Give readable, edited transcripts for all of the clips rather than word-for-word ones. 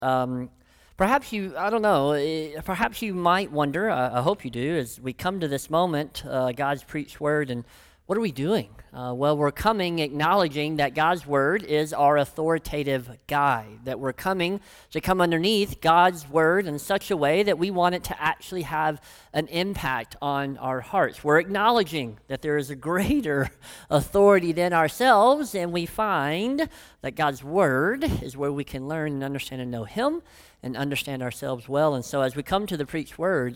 Um, perhaps I don't know, perhaps you might wonder, I hope you do, as we come to this moment, God's preached word, and what are we doing? Well, we're coming acknowledging that God's word is our authoritative guide, that we're coming to come underneath God's word in such a way that we want it to actually have an impact on our hearts. We're acknowledging that there is a greater authority than ourselves, and we find that God's word is where we can learn and understand and know Him and understand ourselves well. And so as we come to the preached word,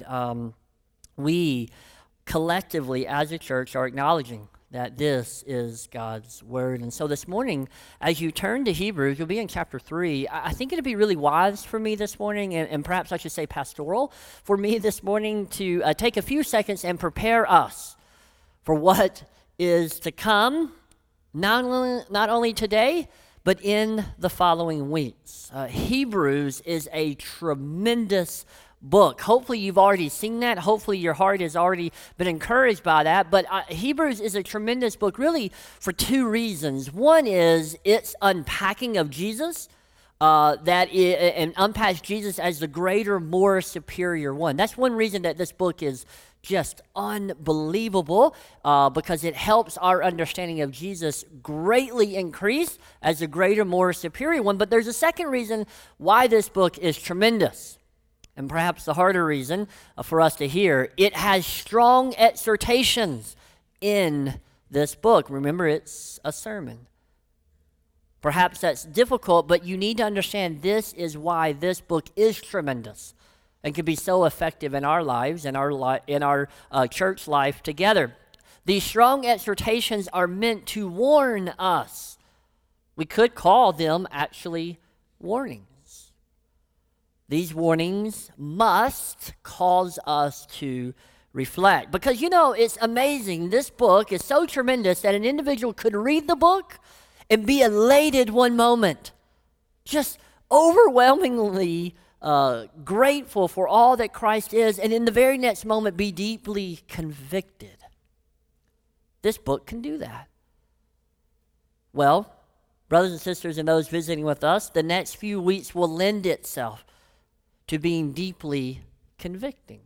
we collectively as a church are acknowledging that this is God's word. And so this morning, as you turn to Hebrews, you'll be in chapter 3. I think it'd be really wise for me this morning, and perhaps I should say pastoral, for me this morning to take a few seconds and prepare us for what is to come, not only today, but in the following weeks. Hebrews is a tremendous book. Hopefully you've already seen that. Hopefully your heart has already been encouraged by that. But Hebrews is a tremendous book really for two reasons. One is its unpacking of Jesus, and unpacks Jesus as the greater, more superior one. That's one reason that this book is just unbelievable, because it helps our understanding of Jesus greatly increase as a greater, more superior one. But there's a second reason why this book is tremendous. And perhaps the harder reason for us to hear, it has strong exhortations in this book. Remember, it's a sermon. Perhaps that's difficult, but you need to understand this is why this book is tremendous and can be so effective in our lives and in our church life together. These strong exhortations are meant to warn us. We could call them actually warnings. These warnings must cause us to reflect. Because, it's amazing. This book is so tremendous that an individual could read the book and be elated one moment, just overwhelmingly grateful for all that Christ is, and in the very next moment be deeply convicted. This book can do that. Well, brothers and sisters and those visiting with us, the next few weeks will lend itself to being deeply convicting.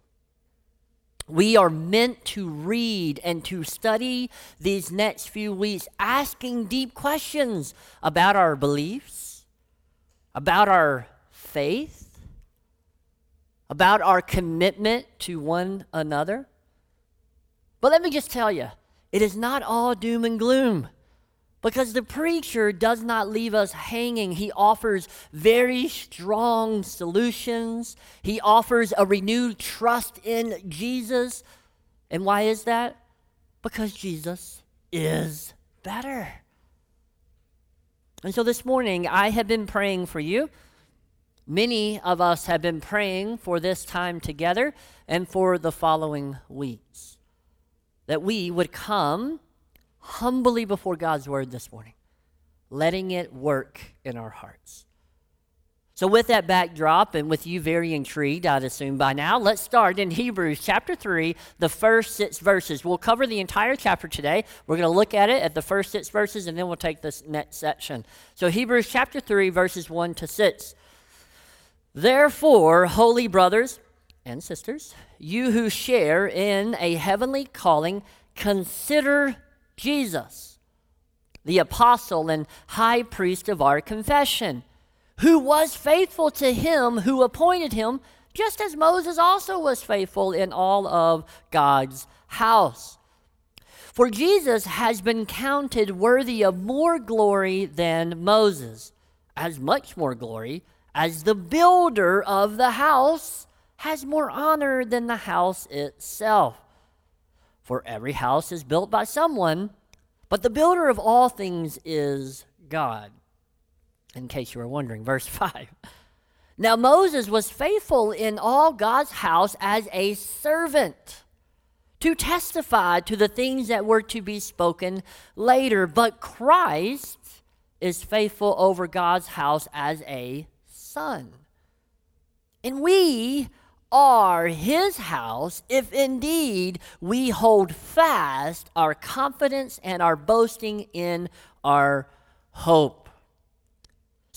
We are meant to read and to study these next few weeks, asking deep questions about our beliefs, about our faith, about our commitment to one another. But let me just tell you, it is not all doom and gloom. Because the preacher does not leave us hanging. He offers very strong solutions. He offers a renewed trust in Jesus. And why is that? Because Jesus is better. And so this morning, I have been praying for you. Many of us have been praying for this time together and for the following weeks, that we would come humbly before God's word this morning, letting it work in our hearts. So with that backdrop, and with you very intrigued, I'd assume by now, let's start in Hebrews chapter 3, the first 6 verses. We'll cover the entire chapter today. We're going to look at it at the first 6 verses, and then we'll take this next section. So Hebrews chapter 3, verses 1 to 6. Therefore, holy brothers and sisters, you who share in a heavenly calling, consider Jesus, the apostle and high priest of our confession, who was faithful to him who appointed him, just as Moses also was faithful in all of God's house. For Jesus has been counted worthy of more glory than Moses, as much more glory as the builder of the house has more honor than the house itself. For every house is built by someone, but the builder of all things is God. In case you were wondering, verse 5. Now Moses was faithful in all God's house as a servant to testify to the things that were to be spoken later, but Christ is faithful over God's house as a son. And we are his house if indeed we hold fast our confidence and our boasting in our hope.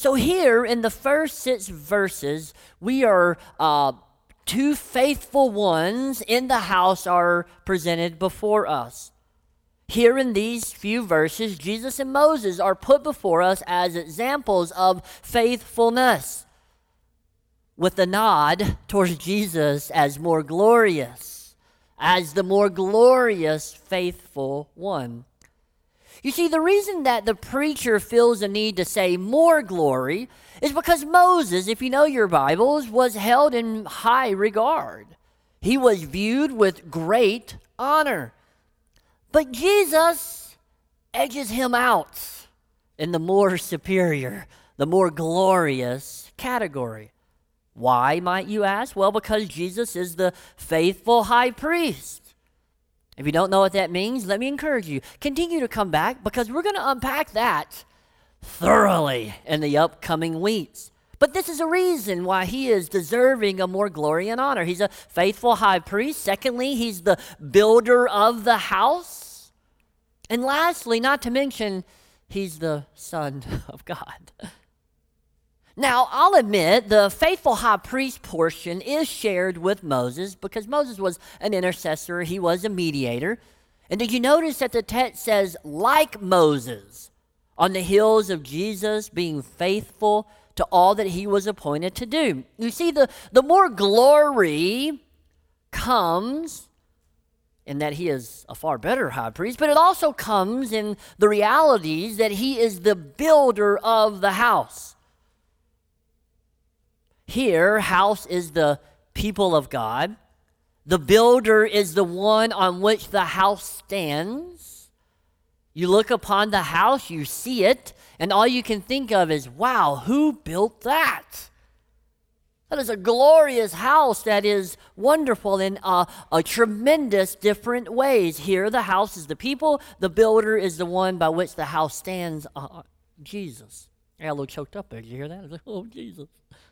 So here in the first 6 verses, we are two faithful ones in the house are presented before us. Here in these few verses, Jesus and Moses are put before us as examples of faithfulness, with a nod towards Jesus as more glorious, as the more glorious faithful one. You see, the reason that the preacher feels a need to say more glory is because Moses, if you know your Bibles, was held in high regard. He was viewed with great honor. But Jesus edges him out in the more superior, the more glorious category. Why, might you ask? Well, because Jesus is the faithful high priest. If you don't know what that means, let me encourage you. Continue to come back because we're going to unpack that thoroughly in the upcoming weeks. But this is a reason why he is deserving of more glory and honor. He's a faithful high priest. Secondly, he's the builder of the house. And lastly, not to mention, he's the Son of God. Now, I'll admit the faithful high priest portion is shared with Moses because Moses was an intercessor. He was a mediator. And did you notice that the text says, like Moses, on the heels of Jesus being faithful to all that he was appointed to do? You see, the more glory comes in that he is a far better high priest, but it also comes in the realities that he is the builder of the house. Here, house is the people of God. The builder is the one on which the house stands. You look upon the house, you see it, and all you can think of is, wow, who built that? That is a glorious house that is wonderful in a tremendous different ways. Here, the house is the people. The builder is the one by which the house stands, Jesus. I got a little choked up there. Did you hear that? I was like, oh, Jesus.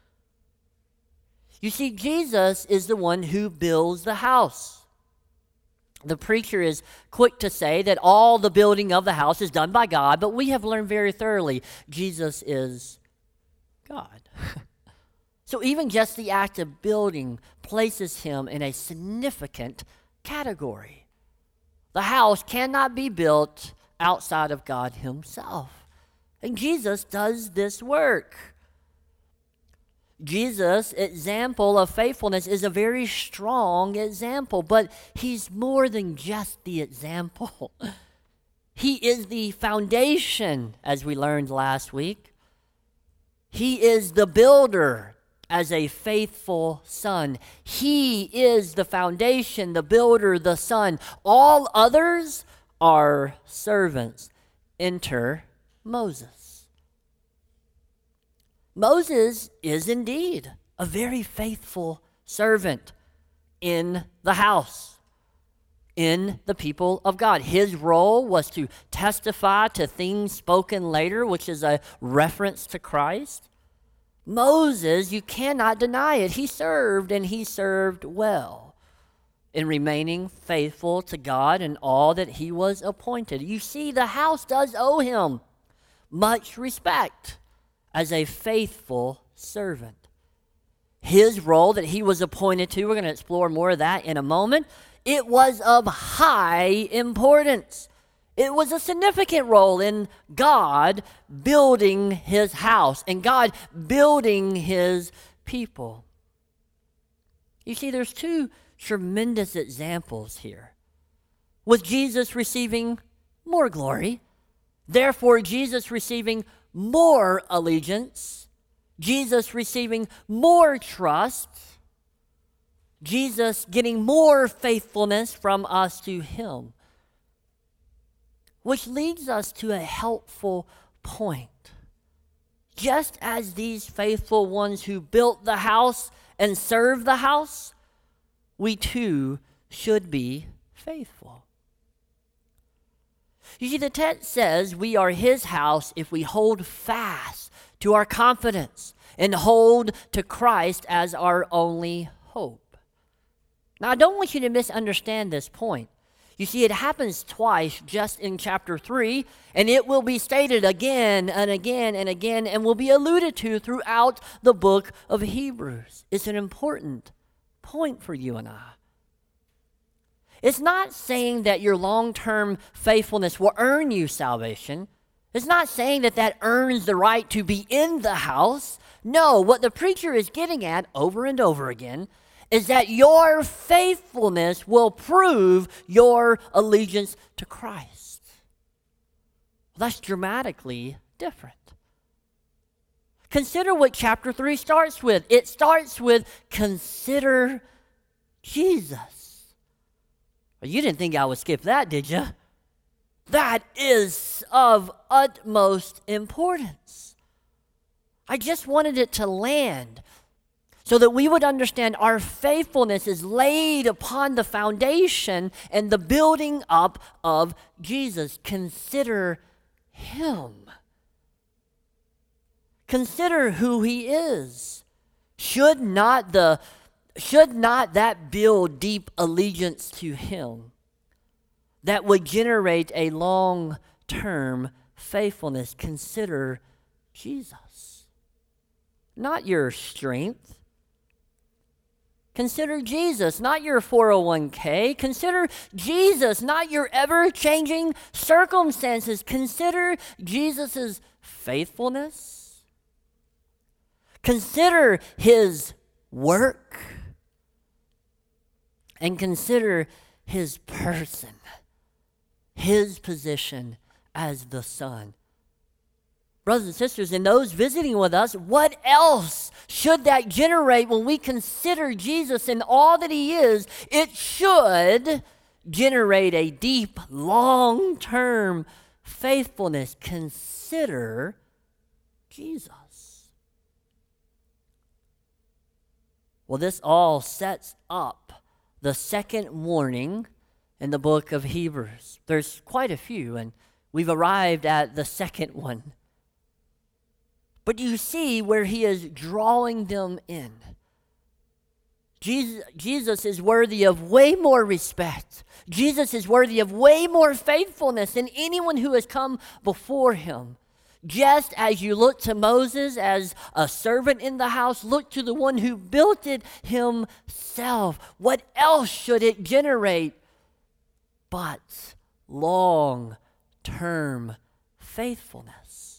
You see, Jesus is the one who builds the house. The preacher is quick to say that all the building of the house is done by God, but we have learned very thoroughly Jesus is God. So even just the act of building places him in a significant category. The house cannot be built outside of God himself. And Jesus does this work. Jesus' example of faithfulness is a very strong example, but he's more than just the example. He is the foundation, as we learned last week. He is the builder as a faithful son. He is the foundation, the builder, the son. All others are servants. Enter Moses. Moses is indeed a very faithful servant in the house, in the people of God. His role was to testify to things spoken later, which is a reference to Christ. Moses, you cannot deny it. He served, and he served well in remaining faithful to God and all that he was appointed. You see, the house does owe him much respect as a faithful servant. His role that he was appointed to, we're going to explore more of that in a moment, it was of high importance. It was a significant role in God building his house and God building his people. You see, there's two tremendous examples here. With Jesus receiving more glory, therefore Jesus receiving more allegiance, Jesus receiving more trust, Jesus getting more faithfulness from us to him. Which leads us to a helpful point. Just as these faithful ones who built the house and served the house, we too should be faithful. You see, the text says we are his house if we hold fast to our confidence and hold to Christ as our only hope. Now, I don't want you to misunderstand this point. You see, it happens twice just in chapter 3, and it will be stated again and again and again and will be alluded to throughout the book of Hebrews. It's an important point for you and I. It's not saying that your long-term faithfulness will earn you salvation. It's not saying that that earns the right to be in the house. No, what the preacher is getting at over and over again is that your faithfulness will prove your allegiance to Christ. Well, that's dramatically different. Consider what chapter 3 starts with. It starts with, consider Jesus. Well, you didn't think I would skip that, did you? That is of utmost importance. I just wanted it to land so that we would understand our faithfulness is laid upon the foundation and the building up of Jesus. Consider him. Consider who he is. Should not that build deep allegiance to him that would generate a long-term faithfulness? Consider Jesus. Not your strength. Consider Jesus, not your 401k. Consider Jesus, not your ever-changing circumstances. Consider Jesus' faithfulness. Consider his work. And consider his person, his position as the Son. Brothers and sisters, and those visiting with us, what else should that generate when we consider Jesus and all that he is? It should generate a deep, long-term faithfulness. Consider Jesus. Well, this all sets up the second warning in the book of Hebrews. There's quite a few, and we've arrived at the second one. But you see where he is drawing them in. Jesus is worthy of way more respect. Jesus is worthy of way more faithfulness than anyone who has come before him. Just as you look to Moses as a servant in the house, look to the one who built it himself. What else should it generate but long-term faithfulness?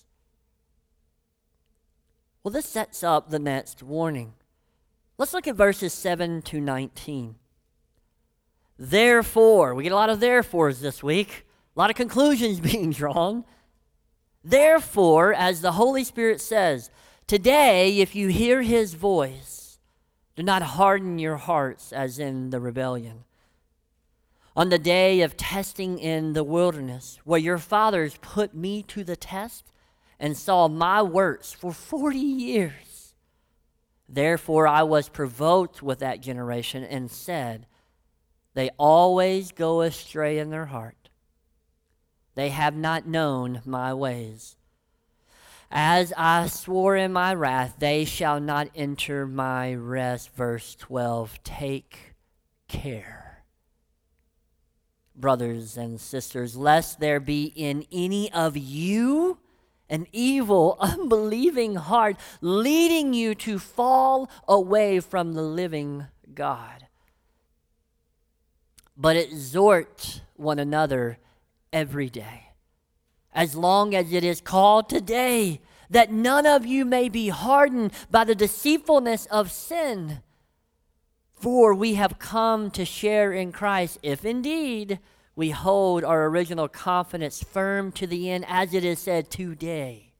Well, this sets up the next warning. Let's look at verses 7 to 19. Therefore, we get a lot of therefores this week, a lot of conclusions being drawn. Therefore, as the Holy Spirit says, today, if you hear his voice, do not harden your hearts as in the rebellion. On the day of testing in the wilderness, where your fathers put me to the test and saw my works for 40 years. Therefore I was provoked with that generation and said, they always go astray in their heart. They have not known my ways. As I swore in my wrath, they shall not enter my rest. Verse 12, take care, brothers and sisters, lest there be in any of you an evil, unbelieving heart, leading you to fall away from the living God. But exhort one another every day, as long as it is called today, that none of you may be hardened by the deceitfulness of sin. For we have come to share in Christ, if indeed we hold our original confidence firm to the end, as it is said, today,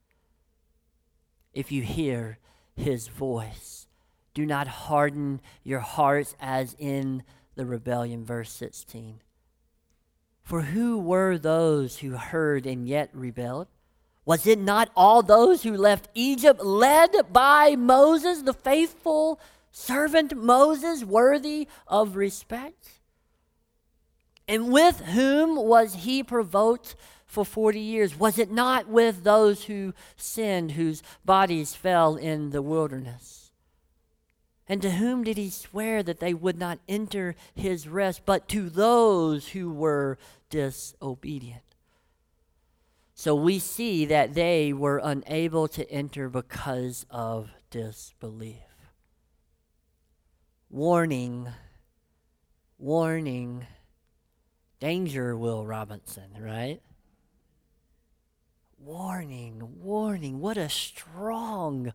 if you hear his voice, do not harden your hearts as in the rebellion. Verse 16. For who were those who heard and yet rebelled? Was it not all those who left Egypt led by Moses, the faithful servant Moses, worthy of respect? And with whom was he provoked for 40 years? Was it not with those who sinned, whose bodies fell in the wilderness? And to whom did he swear that they would not enter his rest, but to those who were disobedient? So we see that they were unable to enter because of disbelief. Warning, warning, danger, Will Robinson, right? Warning, warning, what a strong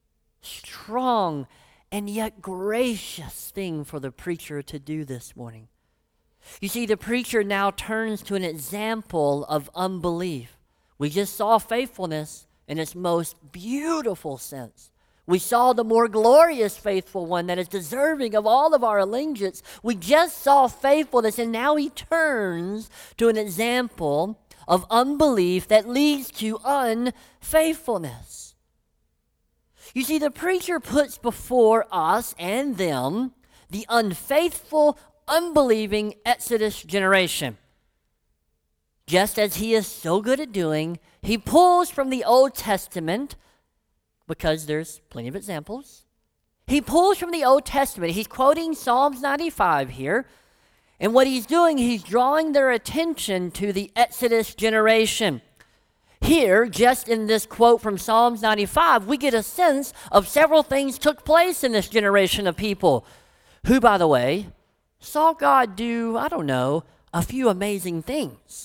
and yet gracious thing for the preacher to do this morning. You see, the preacher now turns to an example of unbelief. We just saw faithfulness in its most beautiful sense. We saw the more glorious faithful one that is deserving of all of our allegiance. We just saw faithfulness, and now he turns to an example of unbelief that leads to unfaithfulness. You see, the preacher puts before us and them the unfaithful, unbelieving Exodus generation. Just as he is so good at doing, he pulls from the Old Testament, because there's plenty of examples. He pulls from the Old Testament. He's quoting Psalms 95 here. And what he's doing, he's drawing their attention to the Exodus generation. Here, just in this quote from Psalms 95, we get a sense of several things took place in this generation of people who, by the way, saw God do, a few amazing things.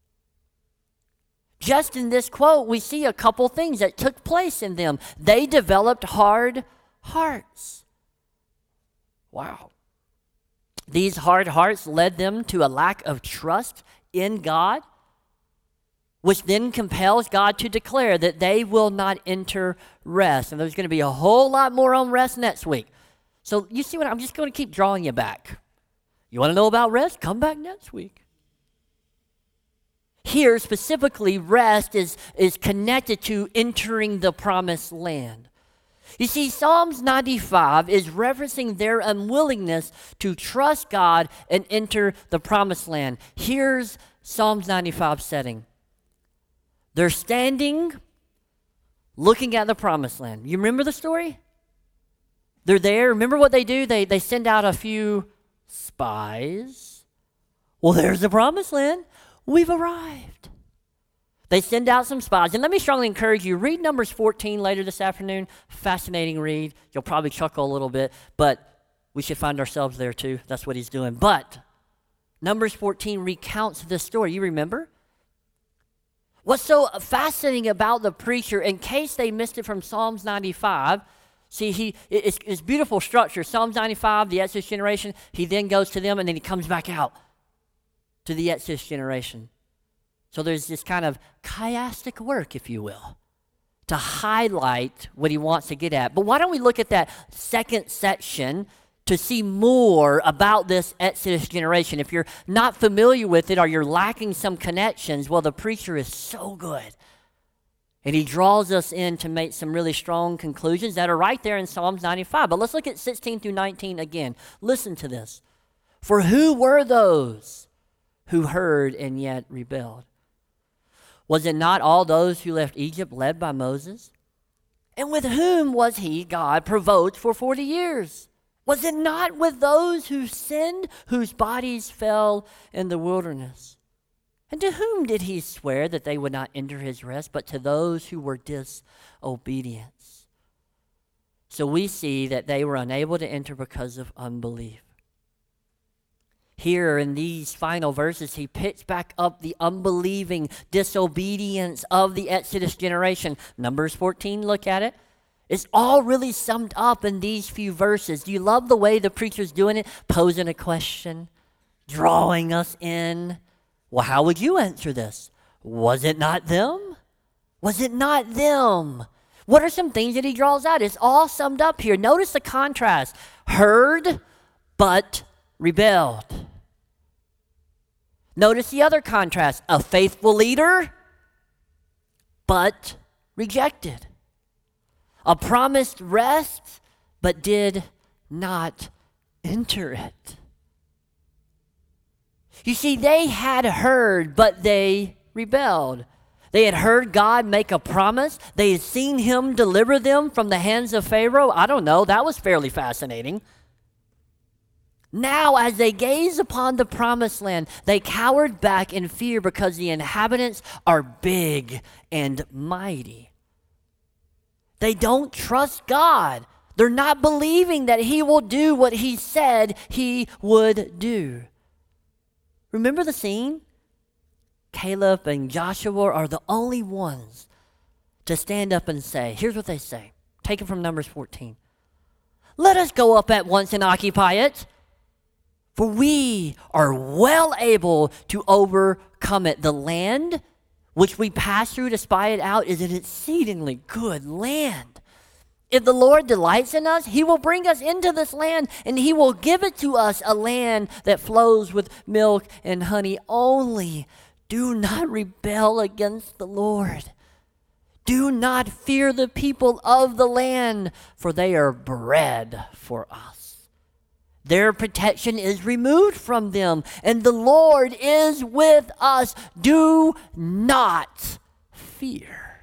Just in this quote, we see a couple things that took place in them. They developed hard hearts. Wow. These hard hearts led them to a lack of trust in God, which then compels God to declare that they will not enter rest. And there's going to be a whole lot more on rest next week. So you see what I'm just going to keep drawing you back. You want to know about rest? Come back next week. Here, specifically, rest is connected to entering the promised land. You see, Psalms 95 is referencing their unwillingness to trust God and enter the promised land. Here's Psalms 95 setting. They're standing, looking at the promised land. You remember the story? They're there. Remember what they do? They send out a few spies. Well, there's the promised land. We've arrived. They send out some spies. And let me strongly encourage you, read Numbers 14 later this afternoon. Fascinating read. You'll probably chuckle a little bit, but we should find ourselves there too. That's what he's doing. But Numbers 14 recounts this story. You remember? What's so fascinating about the preacher, in case they missed it from Psalms 95, see, it's beautiful structure. Psalms 95, the Exodus generation, he then goes to them and then he comes back out to the Exodus generation. So there's this kind of chiastic work, if you will, to highlight what he wants to get at. But why don't we look at that second section to see more about this Exodus generation? If you're not familiar with it or you're lacking some connections, well, the preacher is so good. And he draws us in to make some really strong conclusions that are right there in Psalms 95. But let's look at 16 through 19 again. Listen to this. For who were those who heard and yet rebelled? Was it not all those who left Egypt led by Moses? And with whom was he, God, provoked for 40 years? Was it not with those who sinned, whose bodies fell in the wilderness? And to whom did he swear that they would not enter his rest, but to those who were disobedient? So we see that they were unable to enter because of unbelief. Here in these final verses, he picks back up the unbelieving disobedience of the Exodus generation. Numbers 14, look at it. It's all really summed up in these few verses. Do you love the way the preacher's doing it? Posing a question, drawing us in. Well, how would you answer this? Was it not them? Was it not them? What are some things that he draws out? It's all summed up here. Notice the contrast. Heard, but rebelled. Notice the other contrast. A faithful leader, but rejected. A promised rest, but did not enter it. You see, they had heard, but they rebelled. They had heard God make a promise. They had seen him deliver them from the hands of Pharaoh. I don't know, that was fairly fascinating. Now, as they gaze upon the promised land, they cowered back in fear because the inhabitants are big and mighty. They don't trust God. They're not believing that he will do what he said he would do. Remember the scene? Caleb and Joshua are the only ones to stand up and say, here's what they say. Take it from Numbers 14. Let us go up at once and occupy it, for we are well able to overcome it. The land which we pass through to spy it out is an exceedingly good land. If the Lord delights in us, he will bring us into this land, and he will give it to us, a land that flows with milk and honey. Only do not rebel against the Lord. Do not fear the people of the land, for they are bread for us. Their protection is removed from them, and the Lord is with us. Do not fear.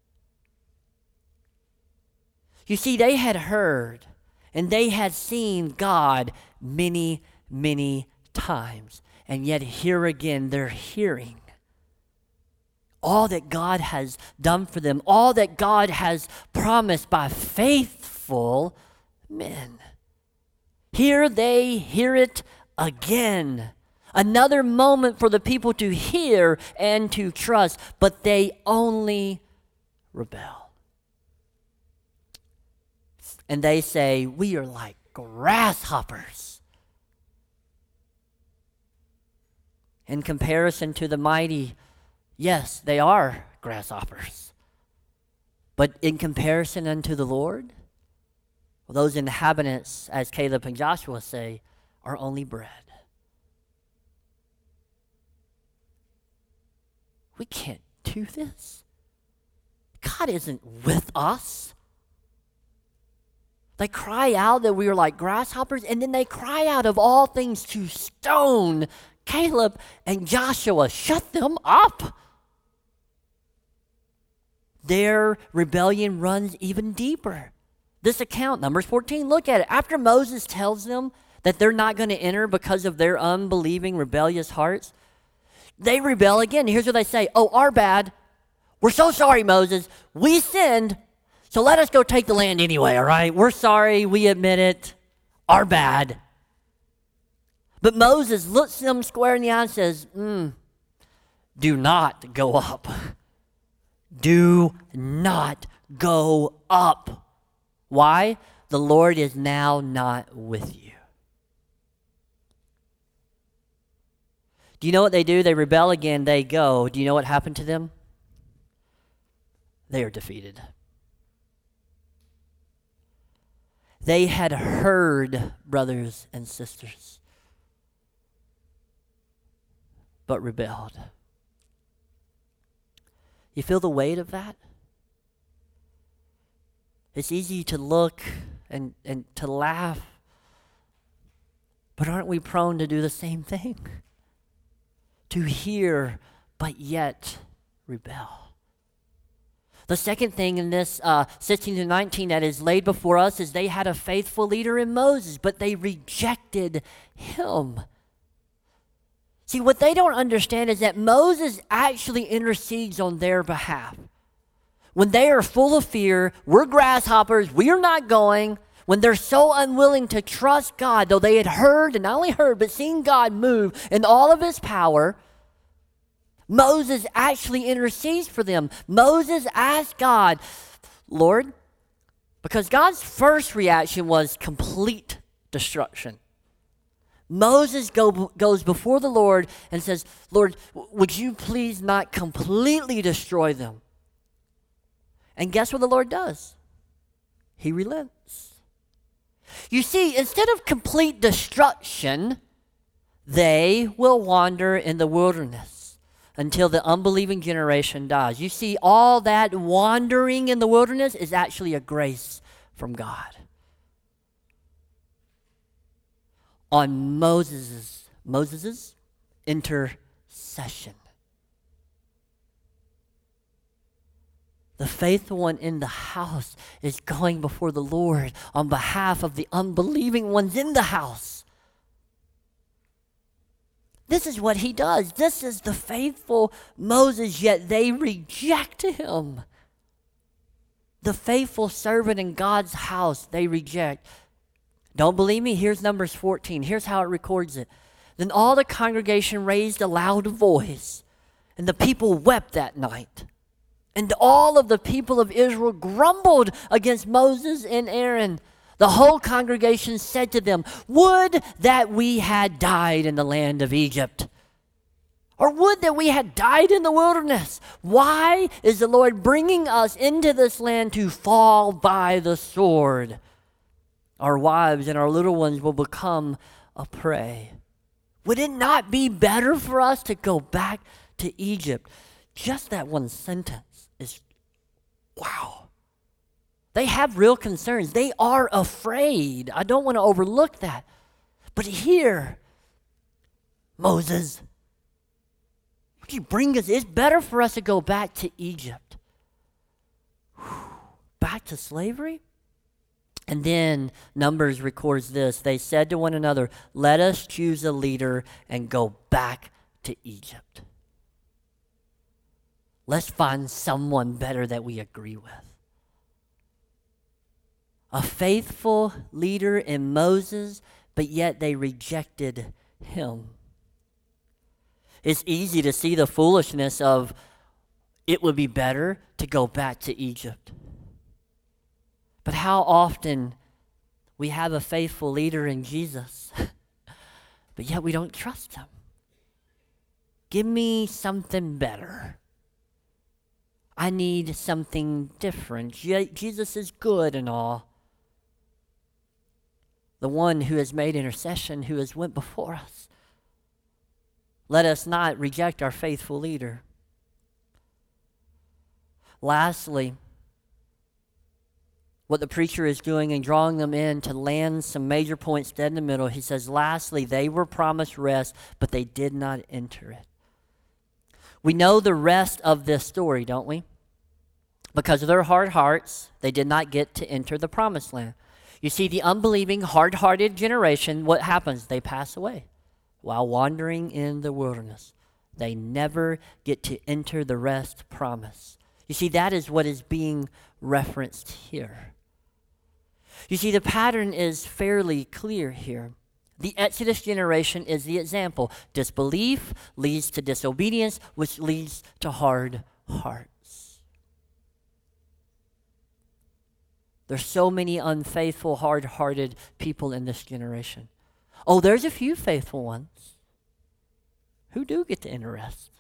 You see, they had heard and they had seen God many, many times. And yet here again, they're hearing all that God has done for them, all that God has promised by faithful men. Here they hear it again. Another moment for the people to hear and to trust, but they only rebel. And they say, we are like grasshoppers in comparison to the mighty. Yes, they are grasshoppers. But in comparison unto the Lord, well, those inhabitants, as Caleb and Joshua say, are only bread. We can't do this. God isn't with us. They cry out that we are like grasshoppers, and then they cry out of all things to stone Caleb and Joshua. Shut them up. Their rebellion runs even deeper. This account, Numbers 14, look at it. After Moses tells them that they're not going to enter because of their unbelieving, rebellious hearts, they rebel again. Here's what they say. Oh, our bad. We're so sorry, Moses. We sinned, so let us go take the land anyway, all right? We're sorry. We admit it. Our bad. But Moses looks them square in the eye and says, do not go up. Do not go up. Why? The Lord is now not with you. Do you know what they do? They rebel again. They go. Do you know what happened to them? They are defeated. They had heard, brothers and sisters, but rebelled. You feel the weight of that? It's easy to look and to laugh, but aren't we prone to do the same thing? To hear, but yet rebel. The second thing in this 16 to 19 that is laid before us is they had a faithful leader in Moses, but they rejected him. See, what they don't understand is that Moses actually intercedes on their behalf. When they are full of fear, we're grasshoppers, we are not going. When they're so unwilling to trust God, though they had heard, and not only heard, but seen God move in all of his power, Moses actually intercedes for them. Moses asked God, Lord, because God's first reaction was complete destruction. Moses goes before the Lord and says, Lord, would you please not completely destroy them? And guess what the Lord does? He relents. You see, instead of complete destruction, they will wander in the wilderness until the unbelieving generation dies. You see, all that wandering in the wilderness is actually a grace from God. On Moses' intercession. The faithful one in the house is going before the Lord on behalf of the unbelieving ones in the house. This is what he does. This is the faithful Moses, yet they reject him. The faithful servant in God's house, they reject. Don't believe me? Here's Numbers 14. Here's how it records it. Then all the congregation raised a loud voice, and the people wept that night. And all of the people of Israel grumbled against Moses and Aaron. The whole congregation said to them, "Would that we had died in the land of Egypt, or would that we had died in the wilderness. Why is the Lord bringing us into this land to fall by the sword? Our wives and our little ones will become a prey. Would it not be better for us to go back to Egypt?" Just that one sentence is, wow. They have real concerns. They are afraid. I don't want to overlook that. But here, Moses, would you bring us? It's better for us to go back to Egypt. Back to slavery? And then Numbers records this. They said to one another, "Let us choose a leader and go back to Egypt." Let's find someone better that we agree with. A faithful leader in Moses, but yet they rejected him. It's easy to see the foolishness of it would be better to go back to Egypt. But how often we have a faithful leader in Jesus, but yet we don't trust him. Give me something better. I need something different. Jesus is good and all. The one who has made intercession, who has went before us. Let us not reject our faithful leader. Lastly, what the preacher is doing and drawing them in to land some major points dead in the middle, he says, lastly, they were promised rest, but they did not enter it. We know the rest of this story, don't we? Because of their hard hearts, they did not get to enter the promised land. You see, the unbelieving, hard-hearted generation, what happens? They pass away while wandering in the wilderness. They never get to enter the rest promise. You see, that is what is being referenced here. You see, the pattern is fairly clear here. The Exodus generation is the example. Disbelief leads to disobedience, which leads to hard hearts. There's so many unfaithful, hard-hearted people in this generation. Oh, there's a few faithful ones who do get to enter rest.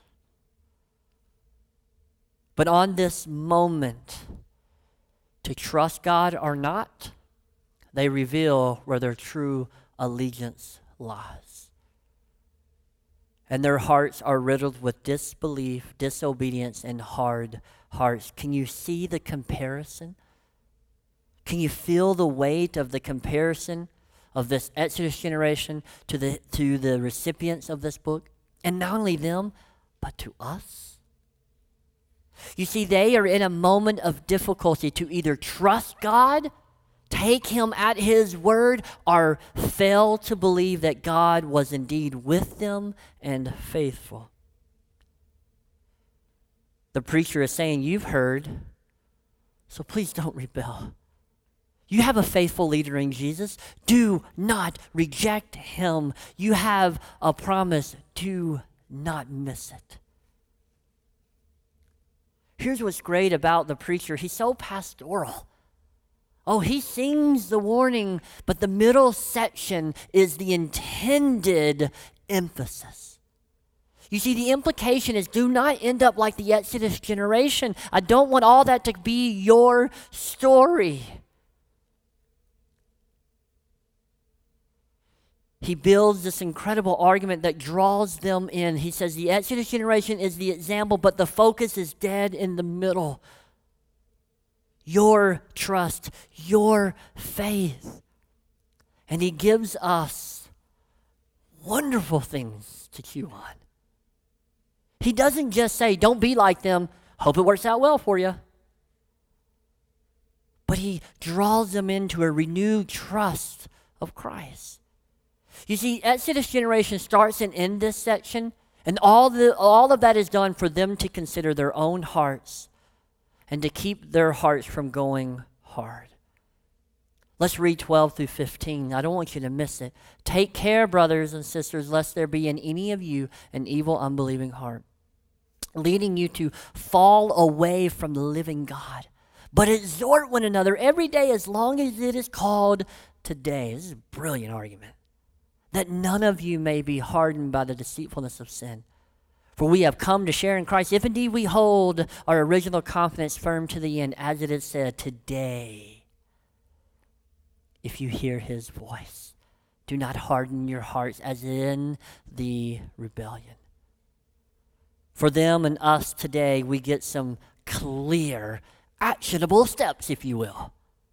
But on this moment, to trust God or not, they reveal where their true allegiance lies. And their hearts are riddled with disbelief, disobedience, and hard hearts. Can you see the comparison? Can you feel the weight of the comparison of this Exodus generation to the recipients of this book? And not only them, but to us. You see, they are in a moment of difficulty to either trust God, take him at his word, or fail to believe that God was indeed with them and faithful. The preacher is saying, you've heard, so please don't rebel. You have a faithful leader in Jesus. Do not reject him. You have a promise. Do not miss it. Here's what's great about the preacher. He's so pastoral. Oh, he sings the warning, but the middle section is the intended emphasis. You see, the implication is do not end up like the Exodus generation. I don't want all that to be your story. He builds this incredible argument that draws them in. He says the Exodus generation is the example, but the focus is dead in the middle. Your trust, your faith. And he gives us wonderful things to chew on. He doesn't just say, don't be like them, hope it works out well for you. but he draws them into a renewed trust of Christ. You see, Exodus generation starts and ends this section, and all of that is done for them to consider their own hearts and to keep their hearts from going hard. Let's read 12 through 15. I don't want you to miss it. Take care, brothers and sisters, lest there be in any of you an evil, unbelieving heart, leading you to fall away from the living God. But exhort one another every day as long as it is called today. This is a brilliant argument. That none of you may be hardened by the deceitfulness of sin. For we have come to share in Christ, if indeed we hold our original confidence firm to the end, as it is said, today, if you hear his voice, do not harden your hearts as in the rebellion. For them and us today, we get some clear, actionable steps, if you will.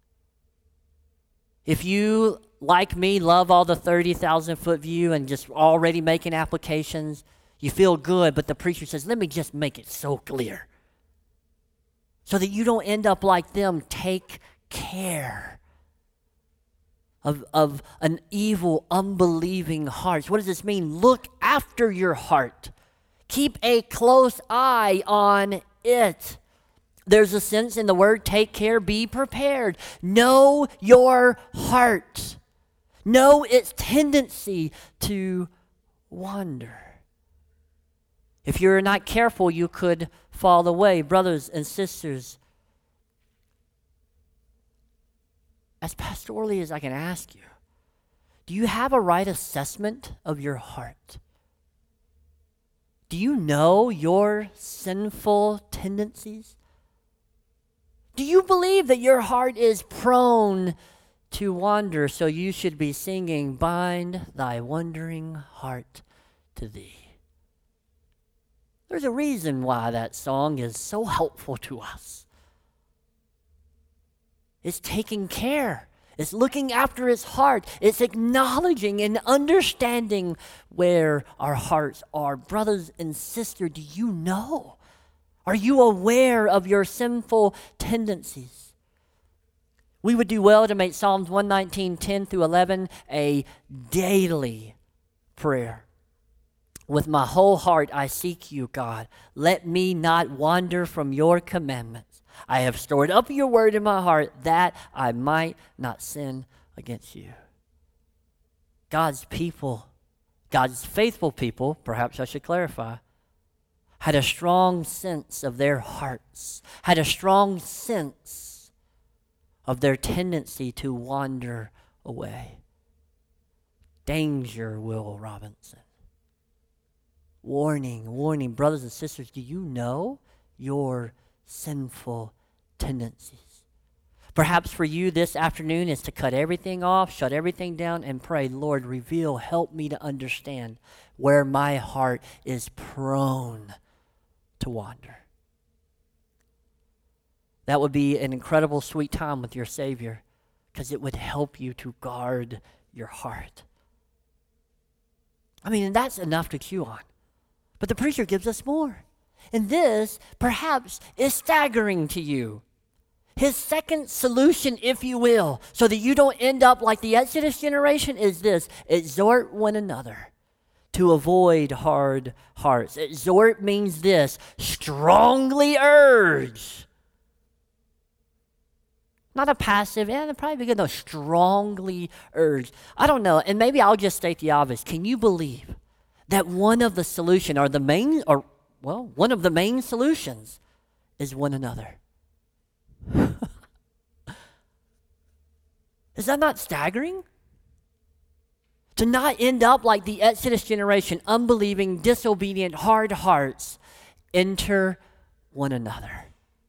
If you, like me, love all the 30,000-foot view and just already making applications, you feel good, but the preacher says, let me just make it so clear so that you don't end up like them. Take care of an evil, unbelieving heart. What does this mean? Look after your heart. Keep a close eye on it. There's a sense in the word take care, be prepared. Know your heart. Know its tendency to wander. If you're not careful, you could fall away. Brothers and sisters, as pastorally as I can ask you, do you have a right assessment of your heart? Do you know your sinful tendencies? Do you believe that your heart is prone to wander, so you should be singing, bind thy wandering heart to thee? There's a reason why that song is so helpful to us. It's taking care. It's looking after his heart. It's acknowledging and understanding where our hearts are. Brothers and sisters, do you know? Are you aware of your sinful tendencies? We would do well to make Psalms 119, 10 through 11 a daily prayer. With my whole heart I seek you, God. Let me not wander from your commandments. I have stored up your word in my heart that I might not sin against you. God's people, God's faithful people, perhaps I should clarify, had a strong sense of their hearts, had a strong sense of their tendency to wander away. Danger, Will Robinson. Warning, warning, brothers and sisters, do you know your sinful tendencies? Perhaps for you this afternoon is to cut everything off, shut everything down, and pray, Lord, reveal, help me to understand where my heart is prone to wander. That would be an incredible sweet time with your Savior, because it would help you to guard your heart. I mean, and that's enough to chew on. But the preacher gives us more. And this, perhaps, is staggering to you. His second solution, if you will, so that you don't end up like the Exodus generation, is this: exhort one another to avoid hard hearts. Exhort means this: strongly urge. Not a passive, probably be good, no, strongly urge. I don't know, and maybe I'll just state the obvious. Can you believe that one of the solution, one of the main solutions is one another? Is that not staggering? To not end up like the Exodus generation, unbelieving, disobedient, hard hearts, enter one another.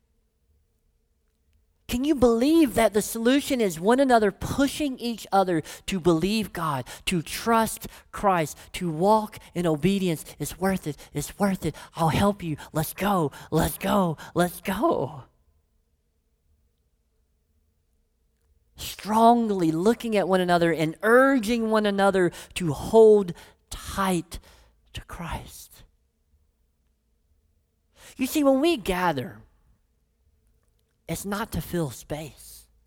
Can you believe that the solution is one another pushing each other to believe God, to trust Christ, to walk in obedience? It's worth it. It's worth it. I'll help you. Let's go. Let's go. Let's go. Strongly looking at one another and urging one another to hold tight to Christ. You see, when we gather, it's not to fill space.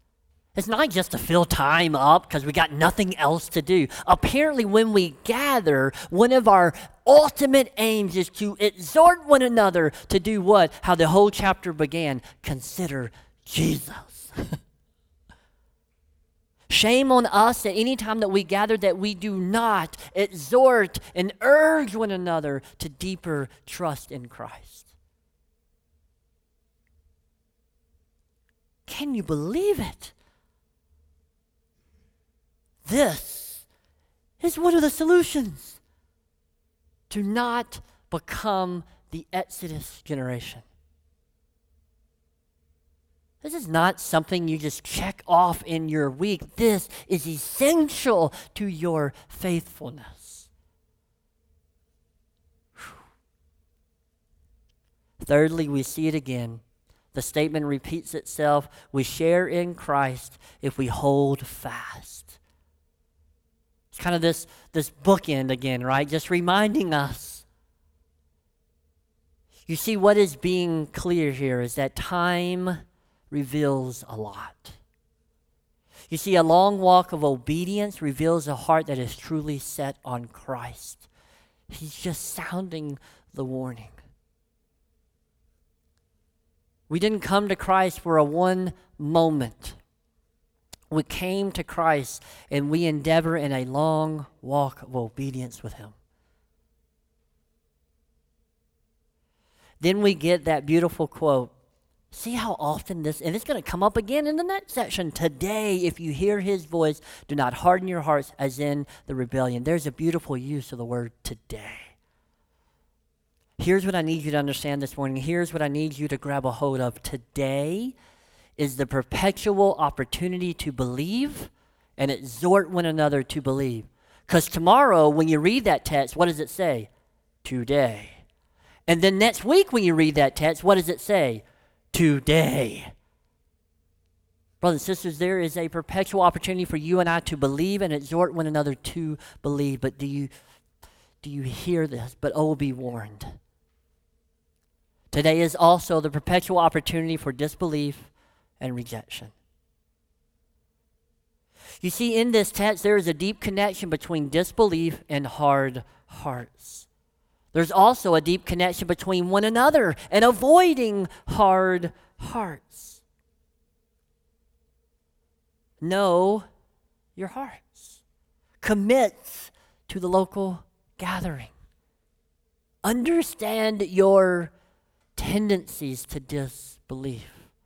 It's not just to fill time up because we got nothing else to do. Apparently, when we gather, one of our ultimate aims is to exhort one another to do what? How the whole chapter began. Consider Jesus. Shame on us that any time that we gather that we do not exhort and urge one another to deeper trust in Christ. Can you believe it? This is one of the solutions to not become the Exodus generation. This is not something you just check off in your week. This is essential to your faithfulness. Thirdly, we see it again. The statement repeats itself. We share in Christ if we hold fast. It's kind of this bookend again, right? Just reminding us. You see, what is being clear here is that time reveals a lot. You see, a long walk of obedience reveals a heart that is truly set on Christ. He's just sounding the warning. We didn't come to Christ for a one moment. We came to Christ and we endeavor in a long walk of obedience with Him. Then we get that beautiful quote. See how often this, and it's going to come up again in the next section. Today, if you hear His voice, do not harden your hearts as in the rebellion. There's a beautiful use of the word today. Here's what I need you to understand this morning. Here's what I need you to grab a hold of. Today is the perpetual opportunity to believe and exhort one another to believe. Because tomorrow, when you read that text, what does it say? Today. And then next week, when you read that text, what does it say? Today. Brothers and sisters, there is a perpetual opportunity for you and I to believe and exhort one another to believe. But do you hear this? But oh, be warned. Today is also the perpetual opportunity for disbelief and rejection. You see, in this text, there is a deep connection between disbelief and hard hearts. There's also a deep connection between one another and avoiding hard hearts. Know your hearts. Commit to the local gathering. Understand your tendencies to disbelief.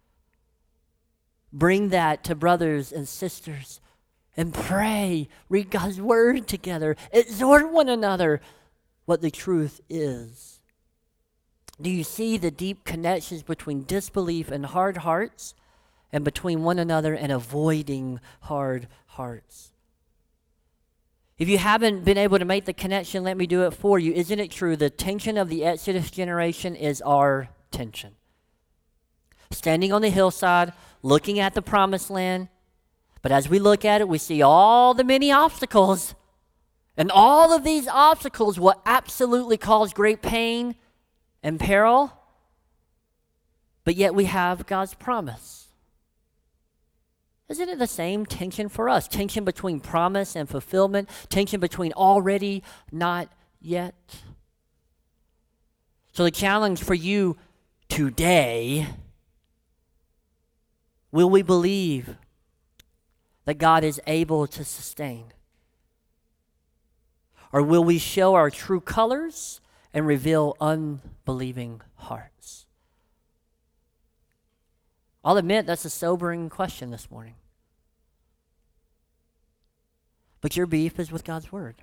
Bring that to brothers and sisters and pray. Read God's word together. Exhort one another what the truth is. Do you see the deep connections between disbelief and hard hearts and between one another and avoiding hard hearts? If you haven't been able to make the connection, let me do it for you. Isn't it true? The tension of the Exodus generation is our tension. Standing on the hillside, looking at the promised land. But as we look at it, we see all the many obstacles. And all of these obstacles will absolutely cause great pain and peril. But yet we have God's promise. Isn't it the same tension for us? Tension between promise and fulfillment. Tension between already, not yet. So the challenge for you today, will we believe that God is able to sustain? Or will we show our true colors and reveal unbelieving hearts? I'll admit that's a sobering question this morning. But your beef is with God's word.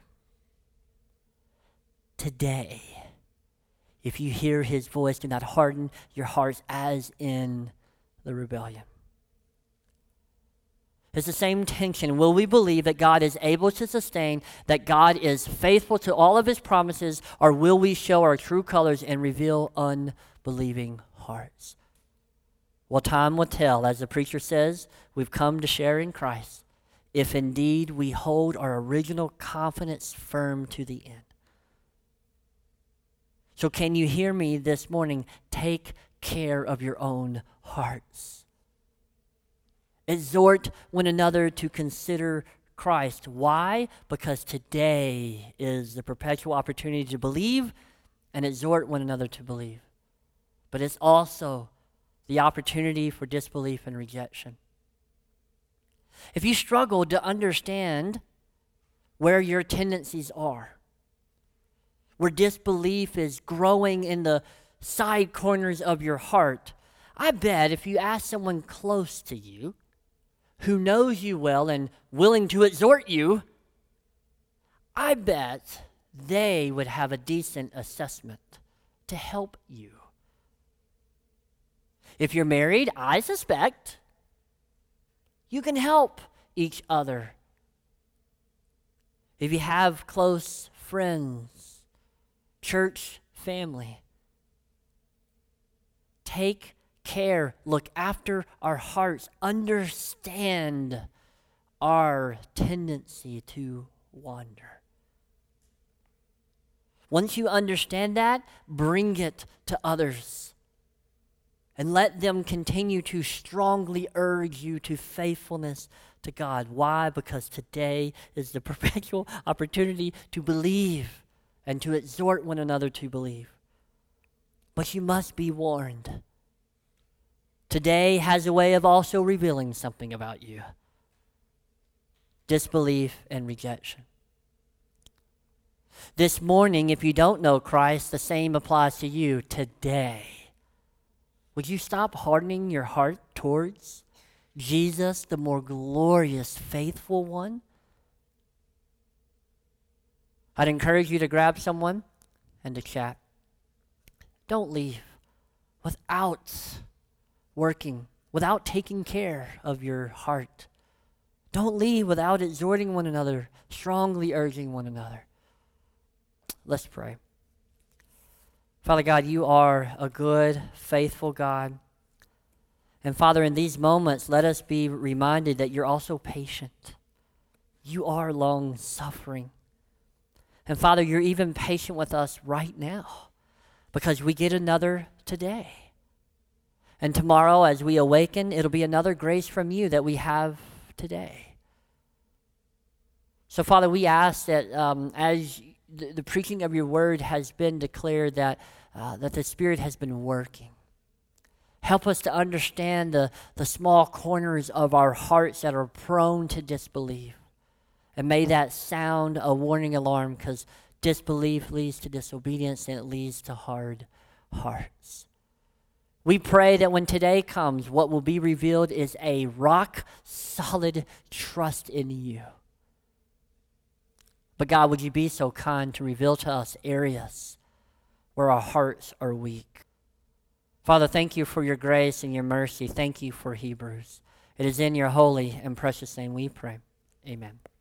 Today, if you hear His voice, do not harden your hearts as in the rebellion. It's the same tension. Will we believe that God is able to sustain, that God is faithful to all of His promises, or will we show our true colors and reveal unbelieving hearts? Well, time will tell. As the preacher says, we've come to share in Christ, if indeed we hold our original confidence firm to the end. So can you hear me this morning? Take care of your own hearts. Exhort one another to consider Christ. Why? Because today is the perpetual opportunity to believe and exhort one another to believe. But it's also the opportunity for disbelief and rejection. If you struggle to understand where your tendencies are, where disbelief is growing in the side corners of your heart, I bet if you ask someone close to you, who knows you well and willing to exhort you, I bet they would have a decent assessment to help you. If you're married, I suspect you can help each other. If you have close friends, church family, take care, look after our hearts, understand our tendency to wander. Once you understand that, bring it to others and let them continue to strongly urge you to faithfulness to God. Why? Because today is the perpetual opportunity to believe and to exhort one another to believe. But you must be warned. Today has a way of also revealing something about you. Disbelief and rejection. This morning, if you don't know Christ, the same applies to you today. Would you stop hardening your heart towards Jesus, the more glorious, faithful one? I'd encourage you to grab someone and to chat. Don't leave without working, without taking care of your heart. Don't leave without exhorting one another, strongly urging one another. Let's pray. Father God, you are a good, faithful God. And Father, in these moments, let us be reminded that you're also patient. You are long-suffering. And Father, you're even patient with us right now because we get another today. And tomorrow, as we awaken, it'll be another grace from you that we have today. So, Father, we ask that as the preaching of your word has been declared, that the Spirit has been working. Help us to understand the small corners of our hearts that are prone to disbelief. And may that sound a warning alarm, because disbelief leads to disobedience and it leads to hard hearts. We pray that when today comes, what will be revealed is a rock-solid trust in you. But God, would you be so kind to reveal to us areas where our hearts are weak? Father, thank you for your grace and your mercy. Thank you for Hebrews. It is in your holy and precious name we pray. Amen.